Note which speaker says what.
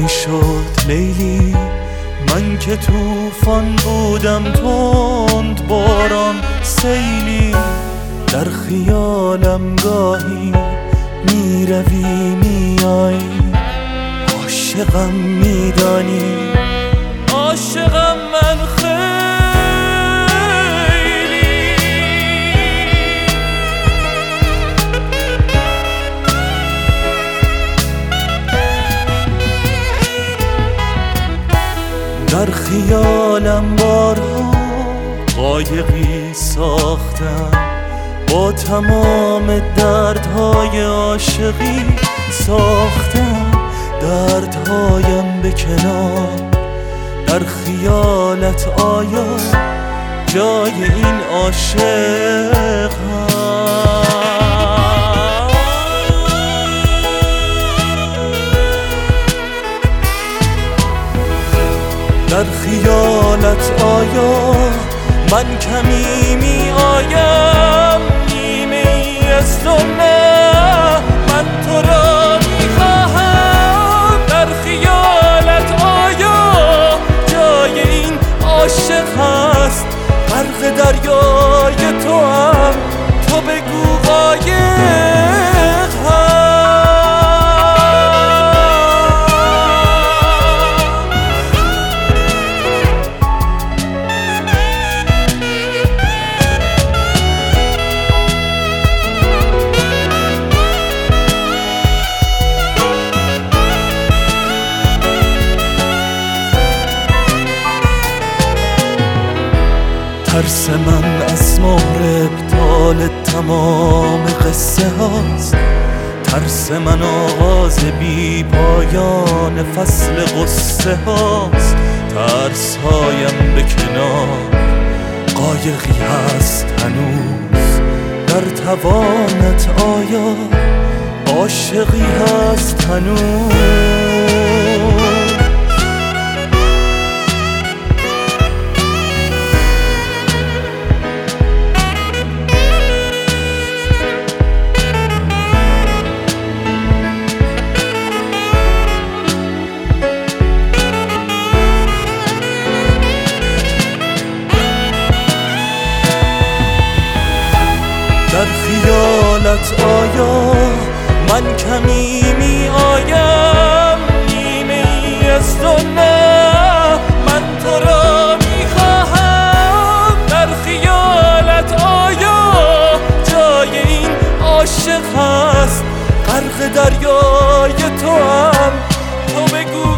Speaker 1: میشد لیلی، من که طوفان بودم تند باران سیلی. در خیالم گاهی میروی میایی، عاشقم میدانی، عاشقم من خیلی. در خیالم بارها قایقی ساختم، با تمام دردهای عاشقی ساختم. دردهایم به کنار، در خیالت آیا جای این عاشق در خیالت آیا من کمی می آیم؟ نیمه ای از تو نه، من تو را می خواهم. در خیالت آیا جای این عاشق هست؟ غرق دریای تو هم، تو بگو قایق هست. ترس من از مهر ابطال تمام قصه هاست، ترس من آغاز بی پایان فصل قصه هاست. ترس هایم به کنار، قایقی هست هنوز در توانت آیا عاشقی هست هنوز؟ در خیالت آیا من کمی می آیم؟ نیمه ای از تو نه، من تو را می خواهم. در خیالت آیا جای این عاشق هست؟ غرق دریای تو هم، تو بگو